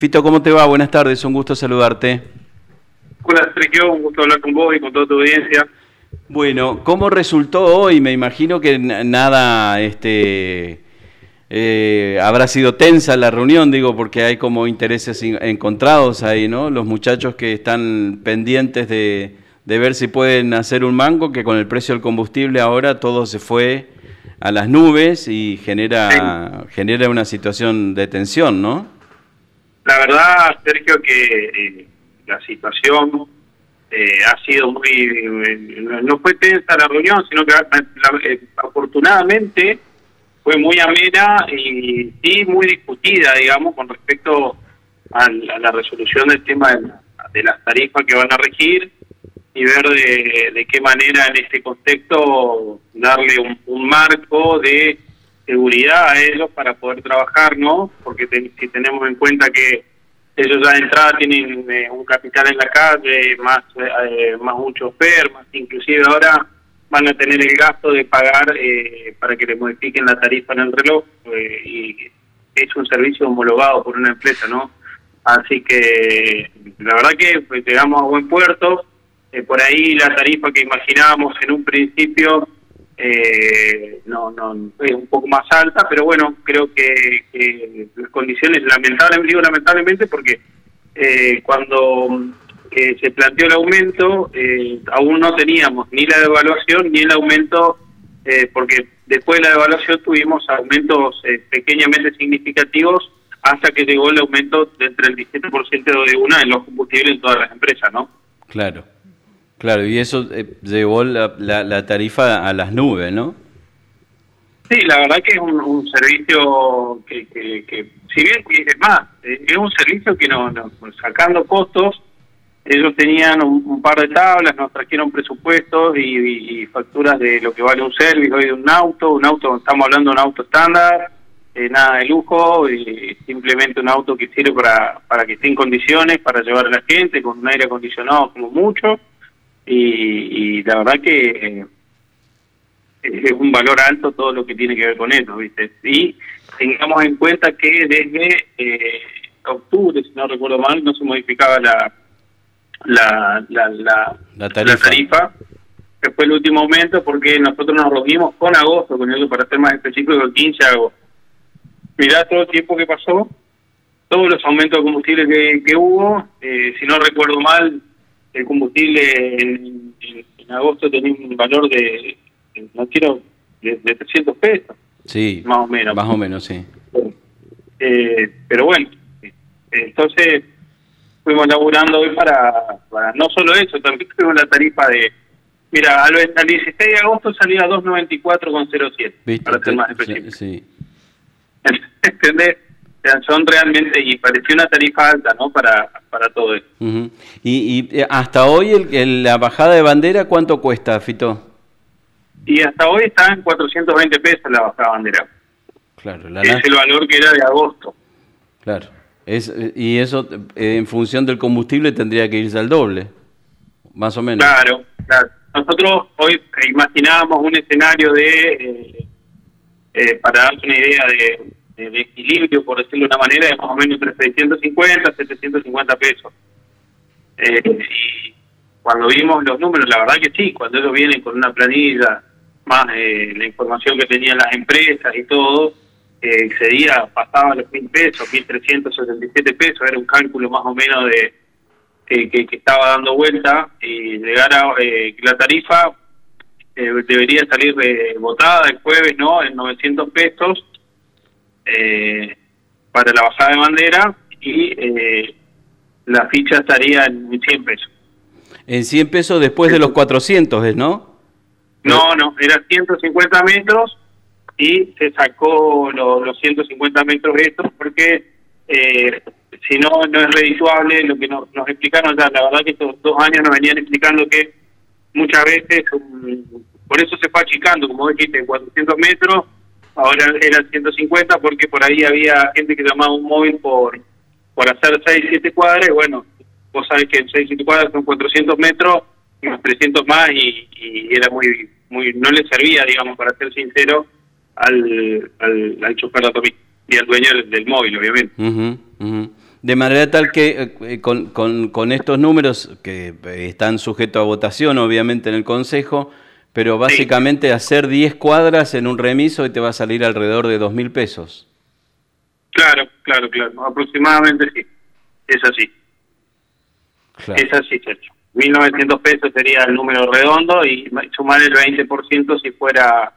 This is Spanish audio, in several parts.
Fito, ¿cómo te va? Buenas tardes, un gusto saludarte. Hola Sergio, un gusto hablar con vos y con toda tu audiencia. Bueno, ¿cómo resultó hoy? Me imagino que nada, habrá sido tensa la reunión, digo, porque hay como intereses encontrados ahí, ¿no? Los muchachos que están pendientes de ver si pueden hacer un mango, que con el precio del combustible ahora todo se fue a las nubes y genera una situación de tensión, ¿no? La verdad, Sergio, que la situación ha sido no fue tensa la reunión, sino que afortunadamente fue muy amena y sí muy discutida, digamos, con respecto a la resolución del tema de las tarifas que van a regir y ver de qué manera en este contexto darle un marco de seguridad a ellos para poder trabajar, ¿no? Porque si tenemos en cuenta que ellos ya de entrada tienen un capital en la calle, más un chofer, más inclusive ahora van a tener el gasto de pagar para que le modifiquen la tarifa en el reloj, y es un servicio homologado por una empresa, ¿no? Así que la verdad que llegamos a buen puerto. Por ahí la tarifa que imaginábamos en un principio no es un poco más alta, pero bueno, creo que las condiciones, lamentablemente porque cuando se planteó el aumento aún no teníamos ni la devaluación ni el aumento, porque después de la devaluación tuvimos aumentos pequeñamente significativos hasta que llegó el aumento del 37% de una en los combustibles en todas las empresas, ¿no? Claro. Claro, y eso llevó la tarifa a las nubes, ¿no? Sí, la verdad que es un servicio que si bien es más, es un servicio que sacando costos, ellos tenían un par de tablas, nos trajeron presupuestos y facturas de lo que vale un servicio hoy de un auto, estamos hablando de un auto estándar, nada de lujo, simplemente un auto que sirve para que esté en condiciones, para llevar a la gente, con un aire acondicionado como mucho. Y la verdad que es un valor alto todo lo que tiene que ver con eso, ¿viste? Y tengamos en cuenta que desde octubre, si no recuerdo mal, no se modificaba la tarifa, que fue el último aumento, porque nosotros nos reunimos con agosto, con ellos para ser más específico, el 15 de agosto. Mirá todo el tiempo que pasó, todos los aumentos de combustible que hubo, si no recuerdo mal, el combustible en agosto tenía un valor de 300 pesos. Sí, más o menos, sí. Pero bueno, entonces fuimos laburando hoy para no solo eso, también tuvimos la tarifa mira, al 16 de agosto salía 294,07, para ser más específico. Sí. ¿Entendés? O sea, son realmente, y pareció una tarifa alta, ¿no? Para todo esto. Uh-huh. Y hasta hoy la bajada de bandera, ¿cuánto cuesta, Fito? Y hasta hoy está en 420 pesos la bajada de bandera. Claro. Es el valor que era de agosto. Claro. Y eso, en función del combustible, tendría que irse al doble, más o menos. Claro. Nosotros hoy imaginábamos un escenario para darte una idea de equilibrio, por decirlo de una manera, de más o menos entre 650 a 750 pesos. Y cuando vimos los números, la verdad que sí, cuando ellos vienen con una planilla, más la información que tenían las empresas y todo, pasaba los 1.000 pesos, 1.377 pesos, era un cálculo más o menos que estaba dando vuelta, y llegar a la tarifa debería salir votada el jueves, ¿no?, en 900 pesos, para la bajada de bandera, y la ficha estaría en 100 pesos. En 100 pesos después de los 400, ¿no? No, era 150 metros y se sacó los 150 metros estos porque si no es redituable. Lo que nos explicaron ya, la verdad que estos 2 años nos venían explicando que muchas veces, por eso se fue achicando, como dijiste, 400 metros, ahora eran 150 porque por ahí había gente que llamaba un móvil por hacer 6-7 cuadras, y bueno, vos sabés que en 6-7 cuadras son 400 metros, unos 300 más, y era muy no le servía, digamos, para ser sincero, al chofer de Atomí y al dueño del móvil, obviamente. De manera tal que con estos números, que están sujetos a votación obviamente en el Consejo, pero básicamente sí, hacer 10 cuadras en un remiso y te va a salir alrededor de 2.000 pesos. Claro, aproximadamente sí, es así. Claro. Es así, Sergio. 1.900 pesos sería el número redondo y sumar el 20% si fuera,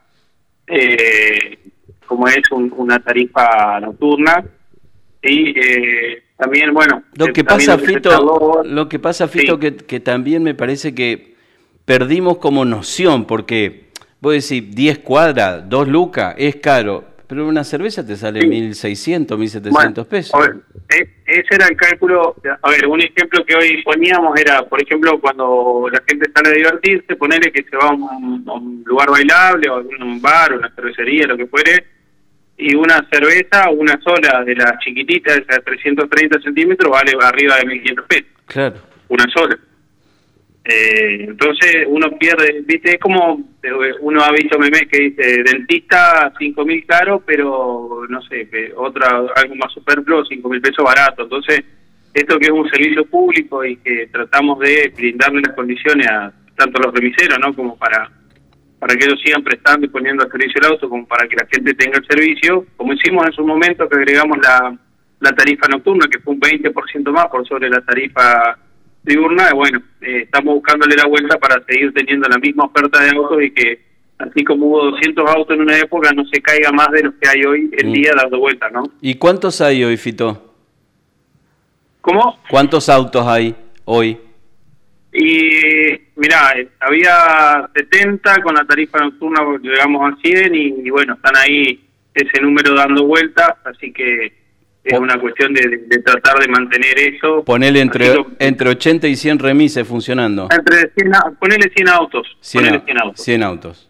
como es una tarifa nocturna. Y también, bueno... Lo que pasa, Fito, sí, que también me parece que perdimos como noción, porque vos decís 10 cuadras, 2 lucas, es caro, pero una cerveza te sale 1.600, 1.700 pesos. Ese era el cálculo. A ver, un ejemplo que hoy poníamos era, por ejemplo, cuando la gente sale a divertirse, ponerle que se va a un lugar bailable, o a un bar, o una cervecería, lo que fuere, y una cerveza, una sola de las chiquititas, de 330 centímetros, vale arriba de 1.500 pesos. Claro. Una sola. Entonces uno pierde, viste, es como uno ha visto memes que dice dentista 5.000 caro, pero no sé, algo más superfluo, 5.000 pesos barato. Entonces esto que es un servicio público y que tratamos de brindarle las condiciones a tanto los remiseros, ¿no?, como para que ellos sigan prestando y poniendo al servicio el auto, como para que la gente tenga el servicio, como hicimos en su momento que agregamos la tarifa nocturna, que fue un 20% más por sobre la tarifa diurna. Bueno, estamos buscándole la vuelta para seguir teniendo la misma oferta de autos y que, así como hubo 200 autos en una época, no se caiga más de los que hay hoy en día dando vueltas, ¿no? ¿Y cuántos hay hoy, Fito? ¿Cómo? ¿Cuántos autos hay hoy? Y mirá, había 70 con la tarifa nocturna, llegamos a 100 y bueno, están ahí ese número dando vueltas, así que es una cuestión de tratar de mantener eso. Ponele entre 80 y 100 remises funcionando. Ponele 100 autos. 100 autos.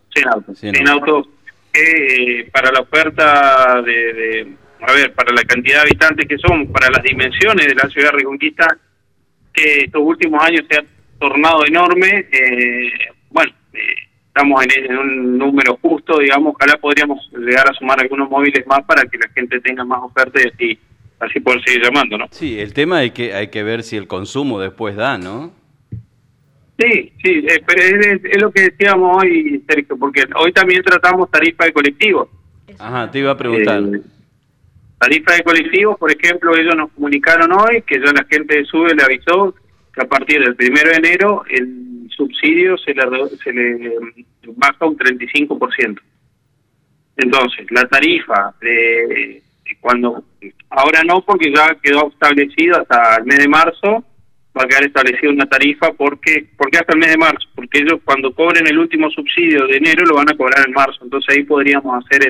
Para la oferta para la cantidad de habitantes que son, para las dimensiones de la ciudad de Reconquista, que estos últimos años se ha tornado enorme. Estamos en un número justo, digamos. Ojalá podríamos llegar a sumar algunos móviles más para que la gente tenga más oferta y así poder seguir llamando, ¿no? Sí, el tema es que hay que ver si el consumo después da, ¿no? Sí, pero es lo que decíamos hoy, Sergio, porque hoy también tratamos tarifa de colectivos. Ajá, te iba a preguntar. Tarifa de colectivos, por ejemplo, ellos nos comunicaron hoy que ya la gente de SUBE le avisó que a partir del 1 de enero el subsidio se le baja un 35%. Entonces, la tarifa de cuando, ahora no, porque ya quedó establecido hasta el mes de marzo, va a quedar establecida una tarifa. ¿Por qué hasta el mes de marzo? Porque ellos cuando cobren el último subsidio de enero lo van a cobrar en marzo, entonces ahí podríamos hacer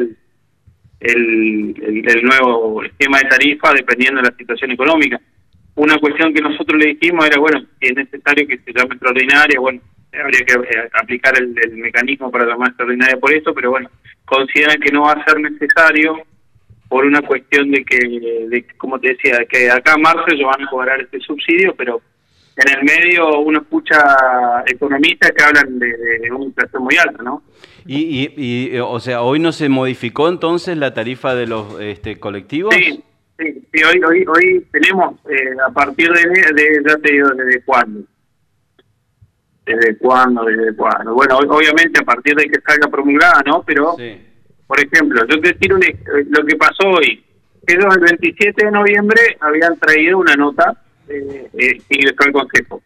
el nuevo esquema de tarifa dependiendo de la situación económica. Una cuestión que nosotros le dijimos era, bueno, si es necesario que se llame extraordinaria, bueno, habría que aplicar el mecanismo para llamar extraordinaria por eso, pero bueno, consideran que no va a ser necesario por una cuestión de que como te decía, que acá en marzo ellos van a cobrar este subsidio, pero en el medio uno escucha economistas que hablan de una inflación muy alta, ¿no? O sea, ¿hoy no se modificó entonces la tarifa de los colectivos? Sí, hoy tenemos, a partir de ya te digo, ¿desde cuándo? ¿Desde cuándo? Bueno, obviamente a partir de que salga promulgada, ¿no? Pero, sí. Por ejemplo, yo te tiro lo que pasó hoy. Ellos el 27 de noviembre habían traído una nota ingresó al Consejo.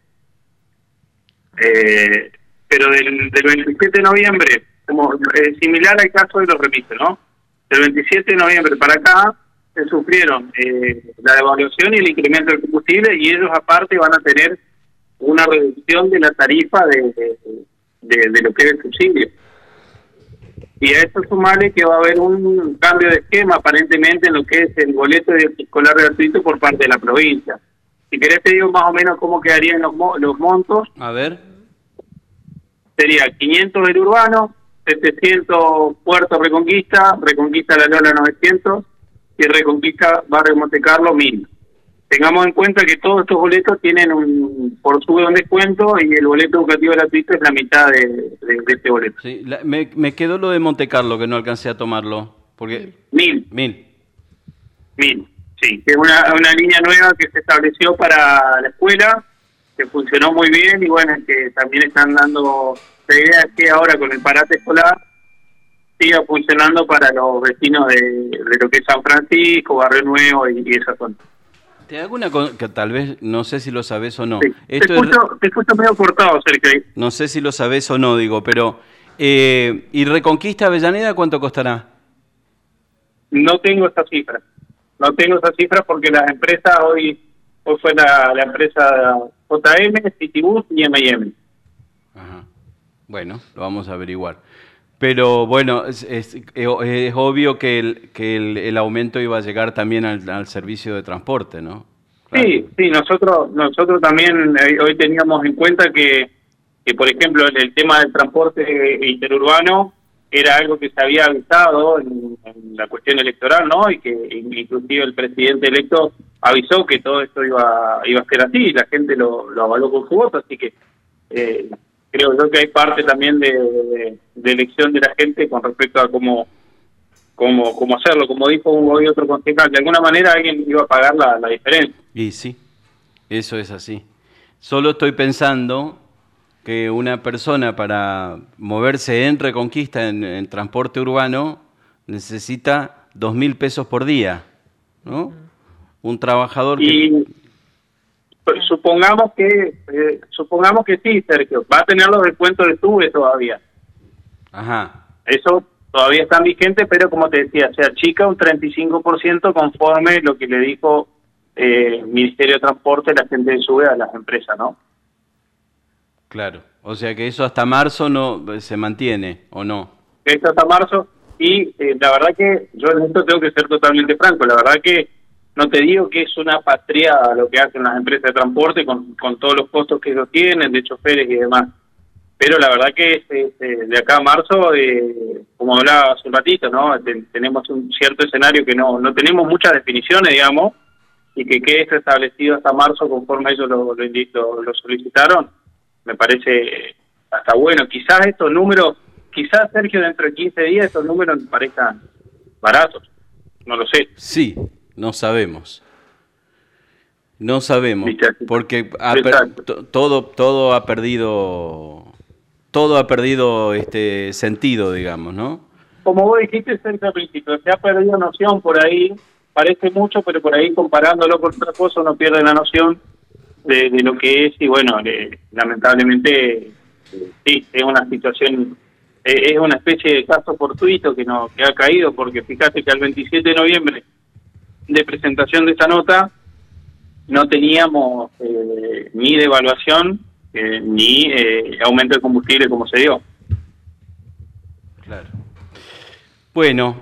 Pero del 27 de noviembre, como similar al caso de los remises, ¿no? Del 27 de noviembre para acá se sufrieron la devaluación y el incremento del combustible, y ellos aparte van a tener una reducción de la tarifa de lo que es el subsidio. Y a esto sumarle que va a haber un cambio de esquema aparentemente en lo que es el boleto escolar gratuito por parte de la provincia. Si querés te digo más o menos cómo quedarían los montos. A ver. Sería 500 del urbano, 700 Puerto Reconquista, Reconquista La Lola 900 y Reconquista Barrio Montecarlo 1000. Tengamos en cuenta que todos estos boletos tienen por SUBE un descuento, y el boleto educativo gratuito es la mitad de este boleto. Sí, me quedó lo de Montecarlo, que no alcancé a tomarlo. Porque 1000. Sí, que es una línea nueva que se estableció para la escuela, que funcionó muy bien y bueno, que también están dando, la idea es que ahora con el parate escolar siga funcionando para los vecinos de lo que es San Francisco, Barrio Nuevo y esa zona. Te hago una cosa que tal vez, no sé si lo sabés o no. Sí. Esto te escucho medio cortado, Sergio. No sé si lo sabés o no, digo, pero... ¿y Reconquista Avellaneda cuánto costará? No tengo esa cifra. No tengo esa cifra porque las empresas hoy fue la empresa JM, Citibus y M&M. Ajá. Bueno, lo vamos a averiguar. Pero bueno, es obvio que el aumento iba a llegar también al servicio de transporte, ¿no? Claro. Sí, nosotros también hoy teníamos en cuenta que por ejemplo el tema del transporte interurbano era algo que se había avisado en la cuestión electoral, ¿no? Y que inclusive el presidente electo avisó que todo esto iba a ser así y la gente lo avaló con su voto, así que creo yo que hay parte también de elección de la gente con respecto a cómo hacerlo. Como dijo hoy otro concejal, de alguna manera alguien iba a pagar la diferencia. Y sí, eso es así. Solo estoy pensando que una persona para moverse en Reconquista, en transporte urbano, necesita 2.000 pesos por día, ¿no? Un trabajador y supongamos que sí, Sergio, va a tener los descuentos de SUBE todavía. Ajá. Eso todavía está vigente, pero como te decía, se achica un 35% conforme lo que le dijo el Ministerio de Transporte, la gente de SUBE a las empresas, ¿no? Claro, o sea que eso hasta marzo no se mantiene, ¿o no? Esto hasta marzo, y la verdad que yo en esto tengo que ser totalmente franco, la verdad que no te digo que es una patria lo que hacen las empresas de transporte con todos los costos que ellos tienen, de choferes y demás, pero la verdad que de acá a marzo, como hablaba hace un ratito, ¿no? Tenemos un cierto escenario que no tenemos muchas definiciones, digamos, y que quede esto establecido hasta marzo conforme ellos lo solicitaron. Me parece hasta bueno. Quizás estos números, Sergio, dentro de 15 días estos números me parezcan baratos. No lo sé. Sí, no sabemos. No sabemos. Porque todo ha perdido sentido, digamos, ¿no? Como vos dijiste, Sergio, al principio, se ha perdido noción por ahí. Parece mucho, pero por ahí comparándolo con otra cosa uno pierde la noción de lo que es, y bueno, lamentablemente sí, es una situación, es una especie de caso fortuito que ha caído, porque fíjate que al 27 de noviembre de presentación de esta nota no teníamos ni devaluación ni aumento de combustible como se dio. Claro. Bueno,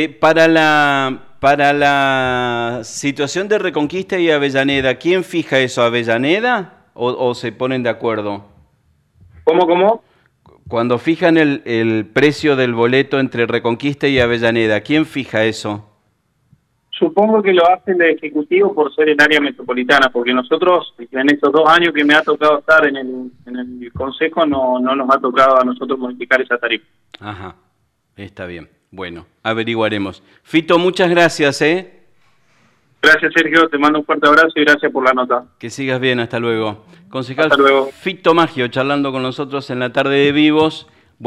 para la situación de Reconquista y Avellaneda, ¿quién fija eso? ¿Avellaneda o se ponen de acuerdo? ¿Cómo? Cuando fijan el precio del boleto entre Reconquista y Avellaneda, ¿quién fija eso? Supongo que lo hace el Ejecutivo por ser el área metropolitana, porque nosotros, en estos 2 años que me ha tocado estar en el Consejo, no nos ha tocado a nosotros modificar esa tarifa. Ajá, está bien. Bueno, averiguaremos. Fito, muchas gracias, ¿eh? Gracias, Sergio. Te mando un fuerte abrazo y gracias por la nota. Que sigas bien, hasta luego. Concejal hasta luego. Fito Maggio charlando con nosotros en la tarde de Vivos.